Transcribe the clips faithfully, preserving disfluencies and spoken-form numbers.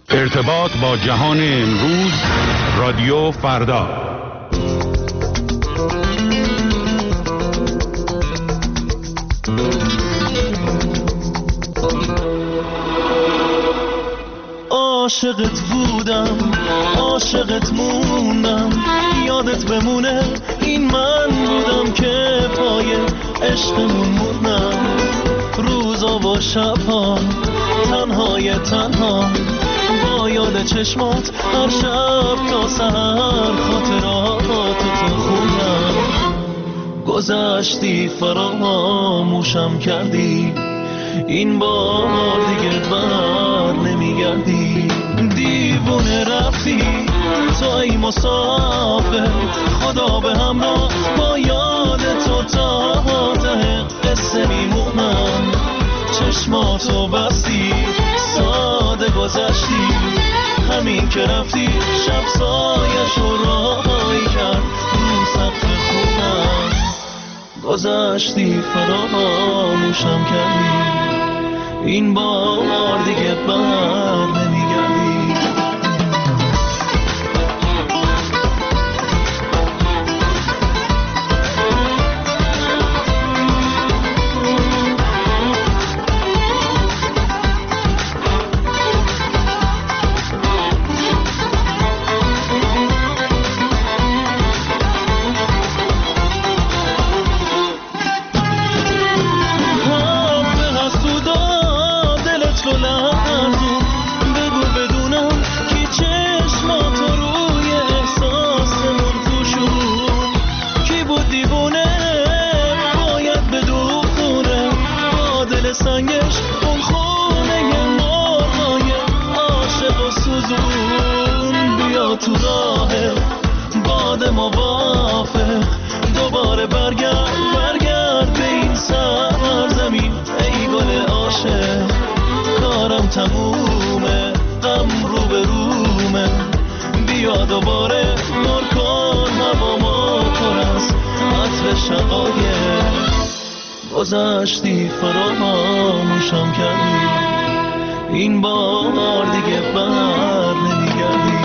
ارتباط با جهان امروز، رادیو فردا. عاشقت بودم، عاشقت موندم، یادت بمونه این من بودم که پای عشقمون موندم. روزا و شبها تنهای تنها با یاد چشمات هر شب تا سحر خاطراتتو خوندم. گذشتی فراموشم کردی، این بار دیگه بر نمیگردی. دیوونه رفتی تو ای مسافر، خدا به همراه با یاد تو تا ته قصه میمونم. چشماتو بستی ساده گذشتی، همین که رفتی شب سایش رو راهی کرد رو سقف خونم. گذشتی فراموشم کردی، این بار دیگه بر نمیگردی. تو راه باد موافق دوباره برگرد برگرد به این سرزمین ای گل عاشق. کارم تمومه، غم رو به رومه، بیا دوباره نور کن هوا ما پر از عطر شقایق. گذشتی فراموشم کردی، این بار دیگه بر نمیگردی.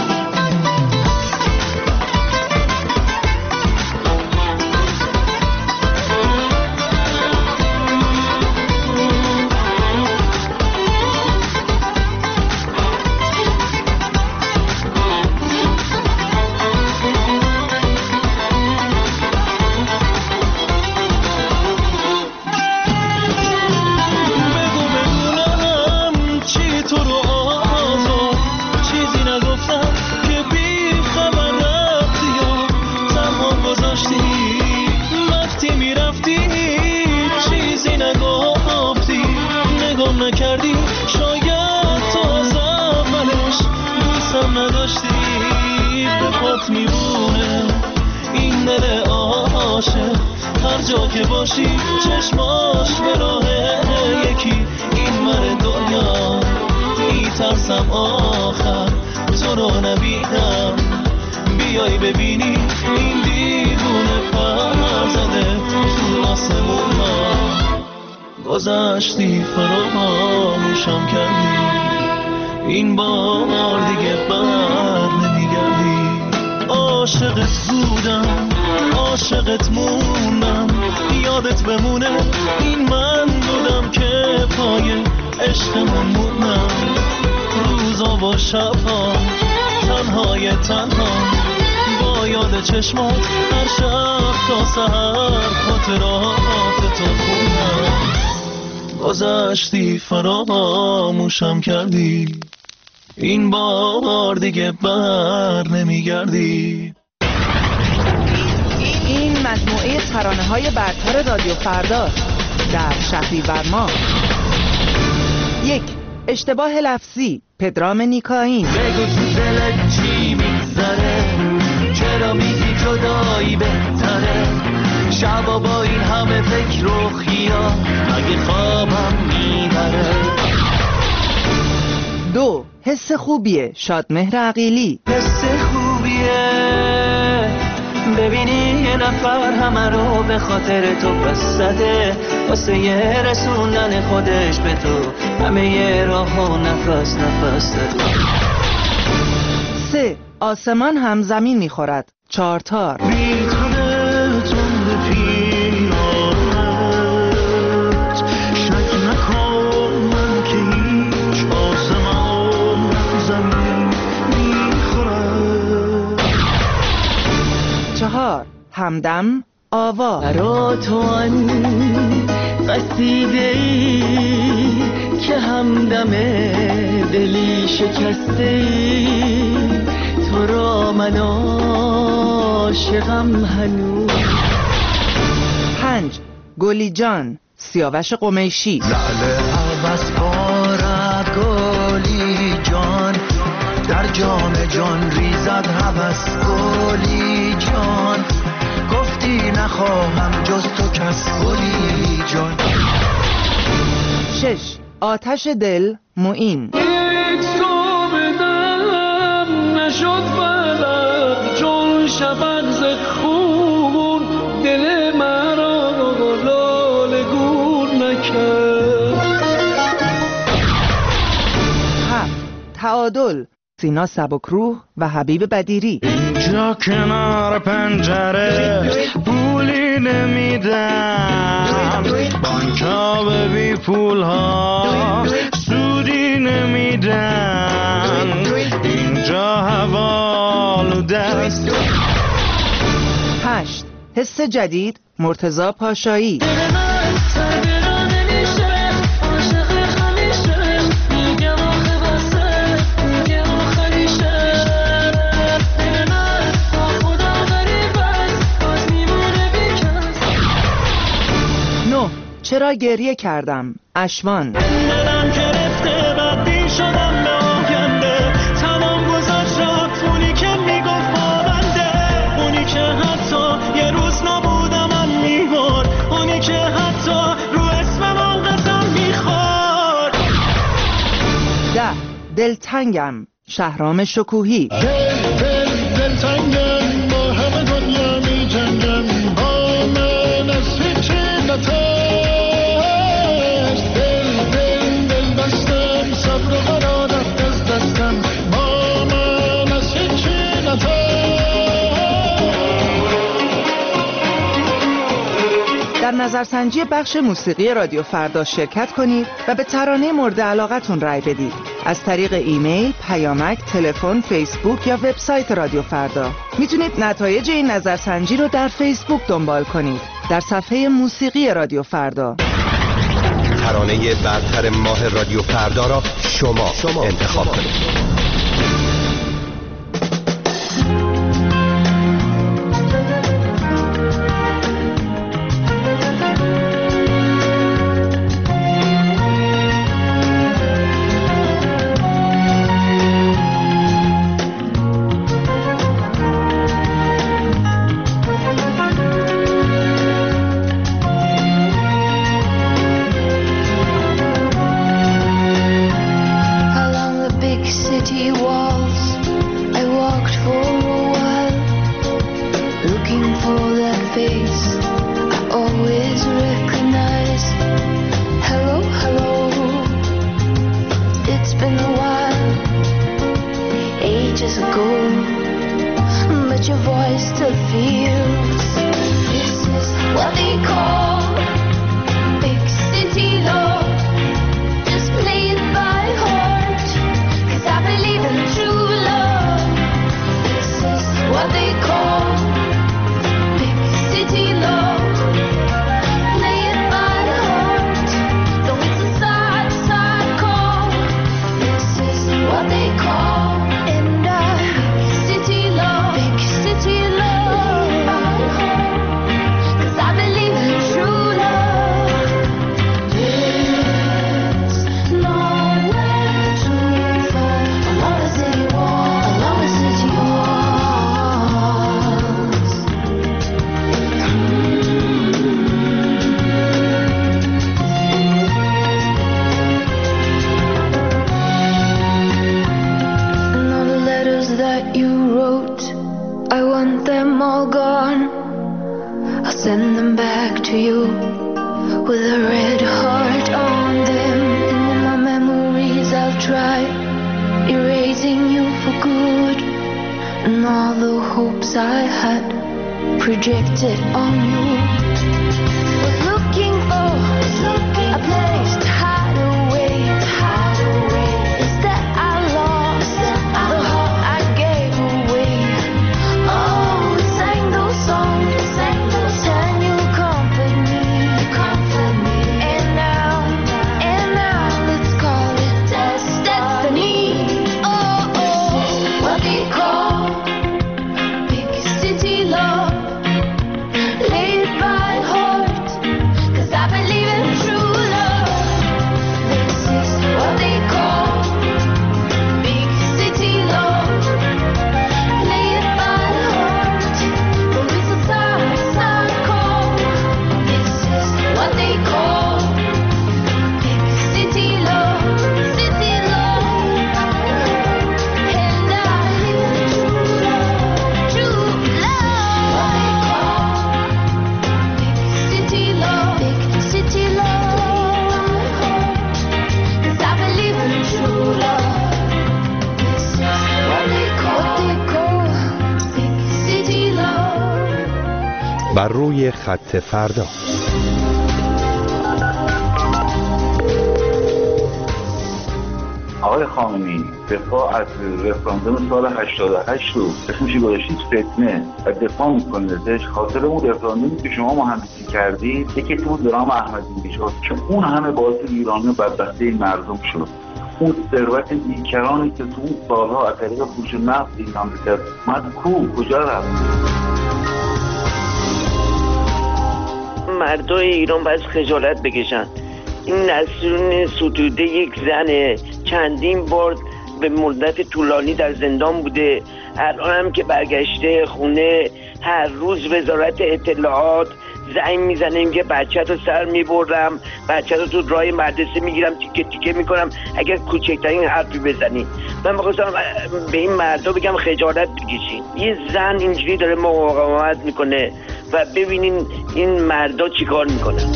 نکردی شاید تو از اولش دوستم نداشتی. به پات میمونه این دل عاشق، هر جا که باشی چشماش به راه یکی این من دنیا. میترسم آخر تو رو نبینم، بیای ببینی این دیوونه پر زده تو آسمون ها. گذشتی فراموشم کردی، این بار دیگه بر نمیگردی. عاشقت بودم، عاشقت موندم، یادت بمونه این من بودم که پای عشقمون موندم. روزا و شبها تنهای تنها با یاد چشمات هر شب تا سحر خاطراتتو خوندم. گذشتی فراموشم کردی، این بار دیگه بر نمیگردی. این مجموعه ترانه‌های برتر رادیو فردا در شهریور ماه. یک، اشتباه لفظی، پدرام نیکاین. بگو تو دلت چی میگذره، چرا میگی جدایی بهتره، شبا با این همه فکر و خیال مگه خوابم میبره. دو، حس خوبیه، شادمهر عقیلی. حس خوبیه ببینی یه نفر همه رو به خاطر تو پس زده، واسه یه رسوندن خودش به تو همه یه راه و نفس نفس نفس سه. آسمان هم زمین میخورد. چهار تار. بی تنتون به پیرانت شک نکن من که هیچ آسمان زمین میخورد. چهار. همدم آوا. برا تو آن قصیده ای که همدم دلی شکسته ای تو را من عاشقم هنوز. پنج. گلی جان سیاوش قمیشی. لعل عوض بارد گلی جان در جام جان ریزد هوس گلی جان گفتی نخواهم جز تو کس گلی جان. شش. آتش دل معین. یک صبح دلم نشد بلد چون شفق ز خون دل مرا لاله گون نکرد. هفت. تعادل سینا سبکروح و حبیب بدیری. اینجا کنار پنجره پولی نمیدم بانکا به بی پول ها سودی نمیدن اینجا هوا آلوده است. هشت. حس جدید مرتضی پاشایی. چرا گریه کردم اشوان. منم گرفته بدی شدم به آینده تمام گذشت رفت اونی که میگفت با بنده اونی که حتی یه روز نبودم من میبارد اونی که حتی رو اسمم قسم میخورد. ده. دلتنگم شهرام شکوهی. دل دل دلتنگم با همه دنیا میجنگم با من از هیچی نتر در نظرسنجی بخش موسیقی رادیو فردا شرکت کنید و به ترانه مورد علاقتون رای بدید از طریق ایمیل، پیامک، تلفن، فیسبوک یا وبسایت رادیو فردا. میتونید نتایج این نظرسنجی رو در فیسبوک دنبال کنید در صفحه موسیقی رادیو فردا. ترانه برتر ماه رادیو فردا را شما, شما انتخاب کنید. Send them back to you with a red heart on them. In my memories I'll try for good, and all the hopes I had projected on you. Was looking for a place to hide away. Instead I lost the heart I gave away. Oh, we sang those songs, and you comfort me. And now, and now let's call it destiny. Oh, oh, what they call big city love. Play it by heart, 'cause I believe in true love. This is what they call big city love. Play it by heart, but it's a sign, sign call. This is what they call big city love, city love. And I live in true love, true love. What they call big city love, big city love. 'Cause I believe in true love. This is what they call, what they call big city love. بر روی خط فردا. آقای خامنه‌ای، دفاع از رفراندوم سال هشتاد و هشت رو اسمشی گذاشتید فتنه و دفاع میکنید ازش. خاطر اون رفراندومی که شما مهندسی کردید یکی تو درام احمدی شد که اون همه باعث ایرانی و بدبختی این مردم شد. اون ثروت بیکرانی که تو اون سالها از طریق فروش نفت ایران کرد اومد کو کجا رفت؟ مردای ایران باید خجالت بکشن. این نسرین ستوده یک زنه، چندین بار به مدت طولانی در زندان بوده، الان هم که برگشته خونه هر روز وزارت اطلاعات زنگ میزنه که بچه رو سر میبرم، بچه رو تو راه مدرسه میگیرم تیکه تیکه میکنم اگر کوچکترین حرفی بزنی. من میخواستم به این مردا بگم خجالت بکشین. یه زن اینجوری داره مقاومت میکنه و ببینین این مردا چیکار میکنن.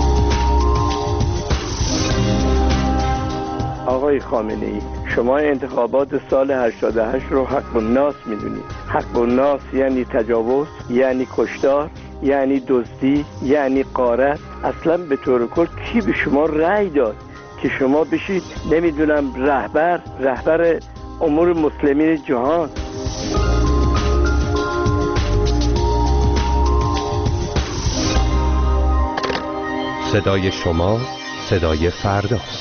آقای خامنه‌ای، شما انتخابات سال هشتاد و هشت رو حق الناس میدونید. حق الناس یعنی تجاوز، یعنی کشتار، یعنی دزدی، یعنی غارت. اصلا به طور کل کی به شما رأی داد که شما بشید نمیدونم رهبر رهبر امور مسلمین جهان؟ صدای شما صدای فرداست.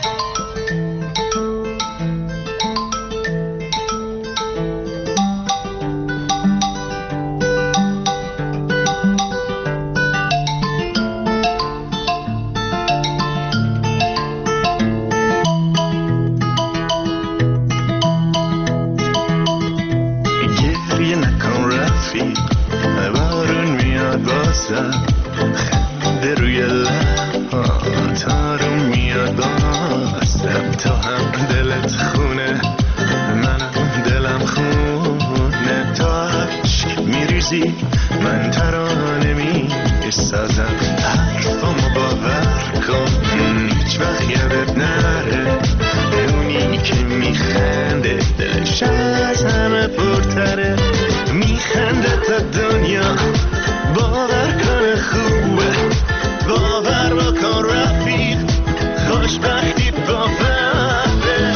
من ترانه می سازم، حرفامو باور کن هیچ وقت یادت نره. اونی که میخنده دلش از همه پرتره، میخنده تا دنیا باور کنه خوبه. باور بکن رفیق خوشبختی با فرده.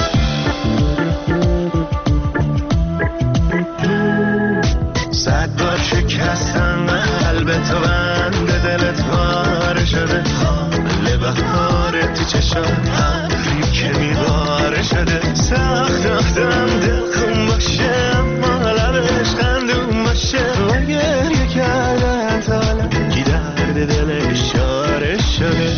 صد بار شکستن قلب تو بند دلت پاره شده، حال بهاره تو چشم ابری که میباره شده. سخت آختم دل خون باشه اما لبش خندون باشه و گریه کردن تا حالا کی درد دلش شاره شده.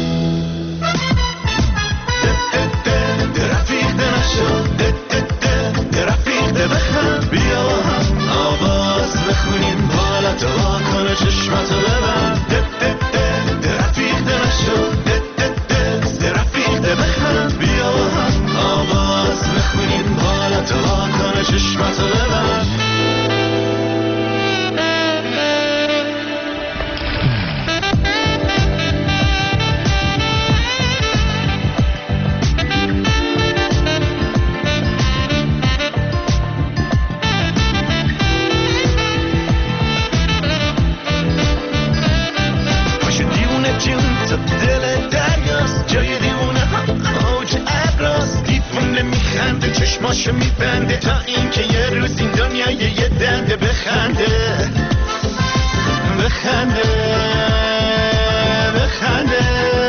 رفیق نشو رفیق بخند بیا هم آواز بخونیم بالا تو واکنه چشماتو ببند. رفیق نشو رفیق بخند بیا هم آواز بخونیم بالا تو واکنه چشماتو ببند. چشماشو میبنده تا اینکه یه روز این دنیا یه دنده بخنده بخنده بخنده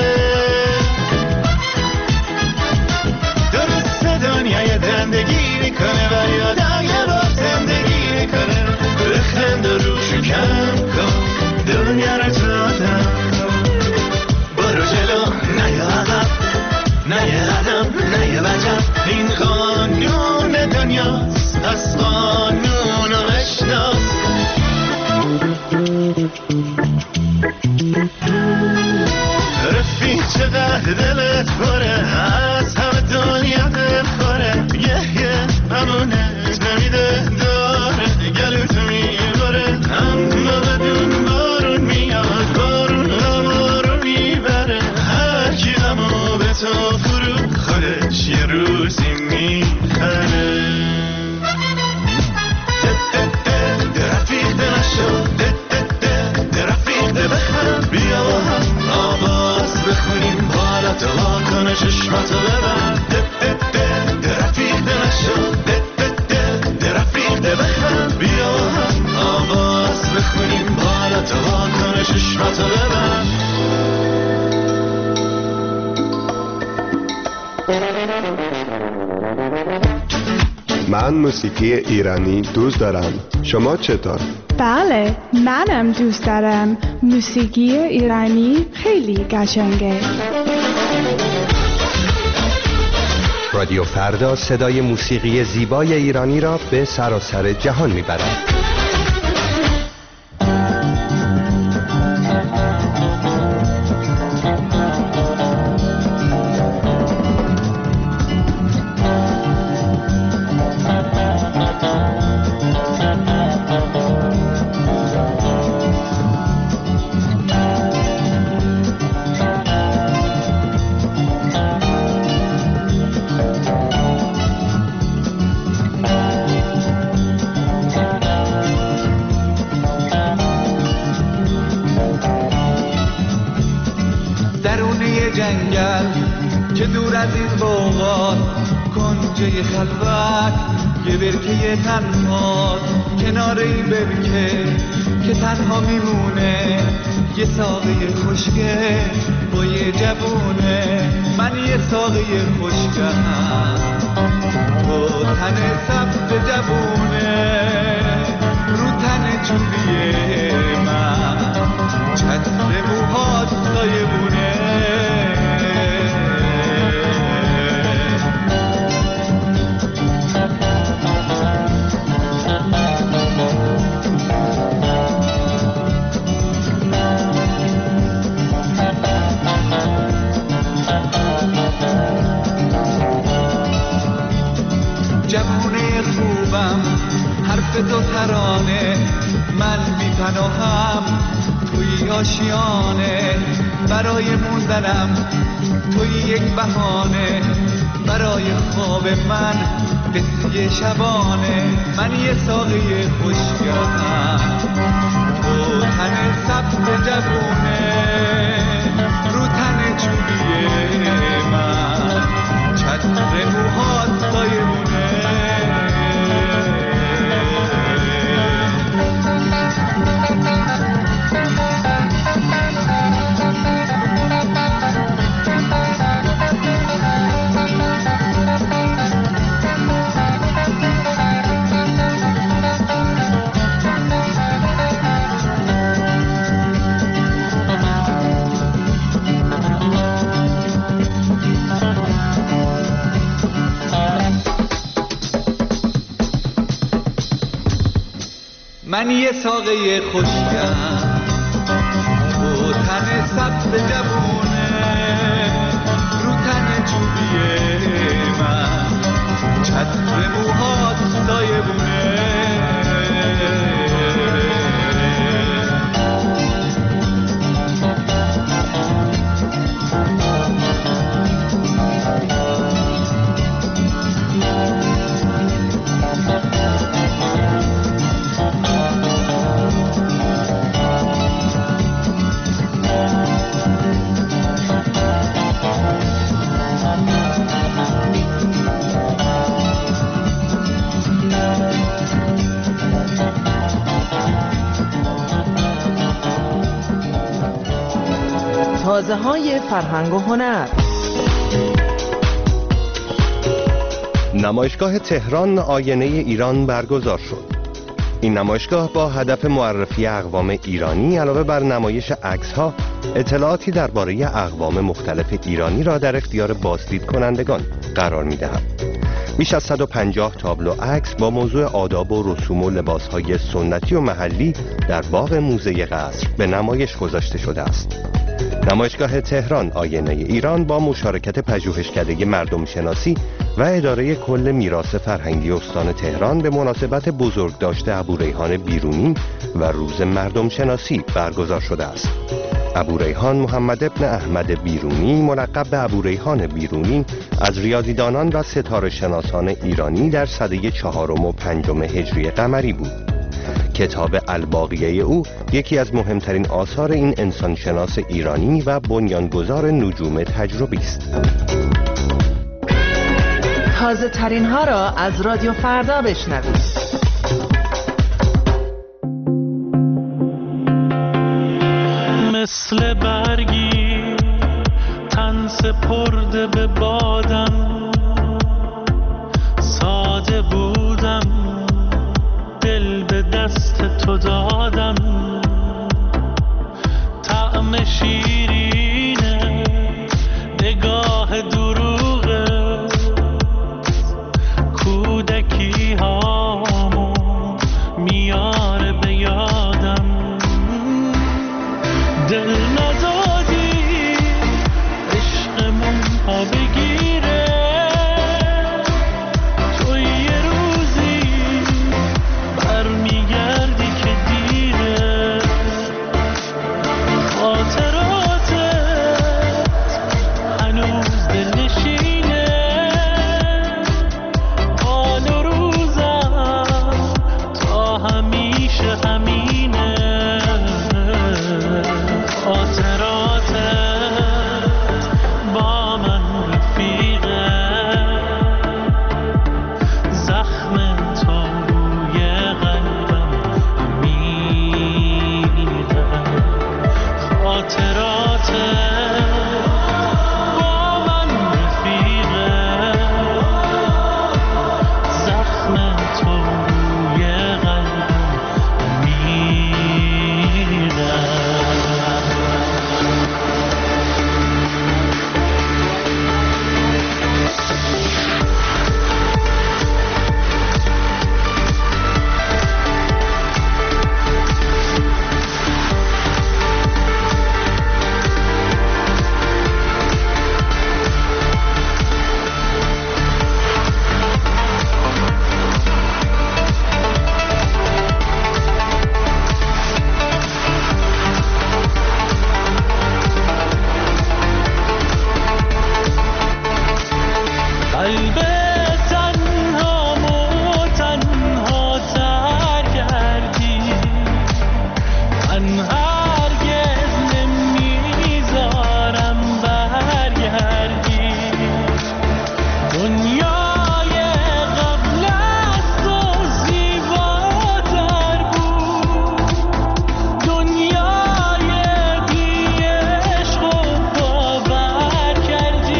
درست دنیا یه دندگی میکنه و یادم یه بار زندگی میکنه بخند و روشو کم کن دنیا رو دادم برو جلو نه عقب نه یه قدم نه یه وجب این قانون دنیاست از قانون و اشناس رفیق چقدر دلت بره از همه دنیا دلخوره یه یه همونت نمیده داره گلوت میباره اما بدون بارون میاد بارون همو رو میبره هر کی همو به تو فرو خودش یه روزی میخره رفیق نشو رفیق بخم بیا با هم آواز بخونیم بالا تو واکنه چشماتو ببند رفیق نشو رفیق بخم بیا با هم آواز بخونیم بالا تو واکنه چشماتو ببند من موسیقی ایرانی دوست دارم. شما چطور؟ بله، منم دوست دارم. موسیقی ایرانی خیلی قشنگه. رادیو فردا صدای موسیقی زیبای ایرانی را به سراسر جهان میبرد. جنگل که دور از این باغات کنجه خلوت یه برکه تنها کنار این برکه که تنها میمونه یه ساقه خشکه با یه جوونه من یه ساقه خشکم با تن سبز جوونه رو تن چوبیه من چتر موهات سایبونه جوونه خوبم حرف تو ترانه من بی پناهم توی آشیانه برای موندنم توی یک بهانه برای خواب من قصه شبانه من یه ساقه خوشگرم تو تن سبز جوونه رو تن چوبیه من چتر موهات سایبونه من یه ساقه خشکم تو تن سبز جوونه رو تن چوبیه من چتر موهات سایبونه مغازه‌های فرهنگ و هنر. نمایشگاه تهران آینه ایران برگزار شد. این نمایشگاه با هدف معرفی اقوام ایرانی علاوه بر نمایش عکس‌ها، اطلاعاتی درباره اقوام مختلف ایرانی را در اختیار بازدید کنندگان قرار می‌دهد. بیش از صد و پنجاه تابلو عکس با موضوع آداب و رسوم و لباس‌های سنتی و محلی در باغ موزه قصر به نمایش گذاشته شده است. نمایشگاه تهران آینه ایران با مشارکت پژوهشکده مردم شناسی و اداره کل میراث فرهنگی استان تهران به مناسبت بزرگداشت ابوریحان بیرونی و روز مردم شناسی برگزار شده است. ابوریحان محمد ابن احمد بیرونی، ملقب به ابوریحان بیرونی، از ریاضیدانان و ستاره شناسان ایرانی در سده چهارم و پنجم هجری قمری بود. کتاب الباقیه او یکی از مهمترین آثار این انسانشناس ایرانی و بنیانگذار نجوم تجربی است. تازه ترین ها را از رادیو فردا بشنوید. مثل برگی تن سپرده به بادم، ساده بودم دل به دست تو دادم، طعم شیرینه نگاه دروغه، کودکی هامو میاره به یادم، دل ندادی عشقمون ها بگیره، تو یه روزی برمیگردی که دیره، خاطراتت هنوز دلنشینه، حال و روزم تا همیشه همینه، خاطراتت با من رفیقه، زخم تو روی قلبم میره، خاطراتت با من رفیقه، زخم تو روی قلبم میره. قلب تنهامو تنها تر کردی، من هرگز نمیذارم برگردی، دنیای قبل از تو زیباتر بود، دنیای بی عشق و باور کردی،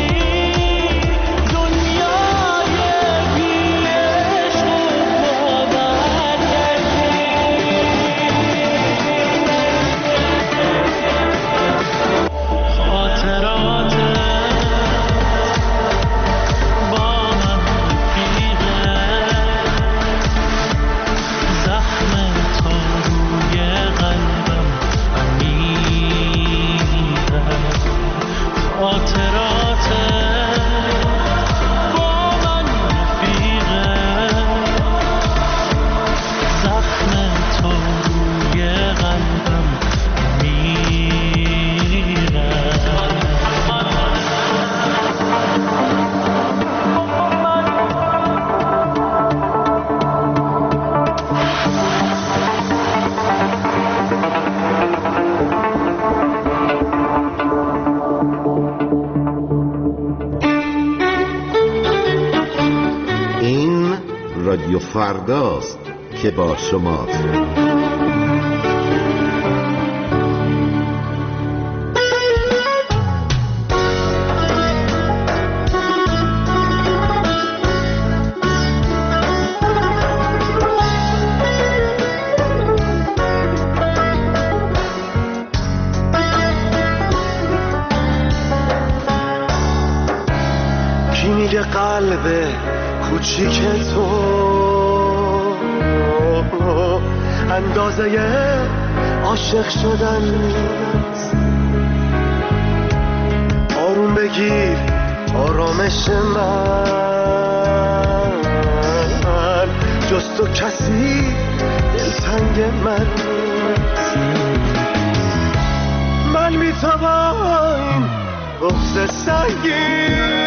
رادیو فرداست که با شماست. کوچیک تو اندازه عاشق شدن نیست. آروم بگیر آرامش من، جز تو کسی دلتنگ من نیست. من بی تو با این بغض سنگین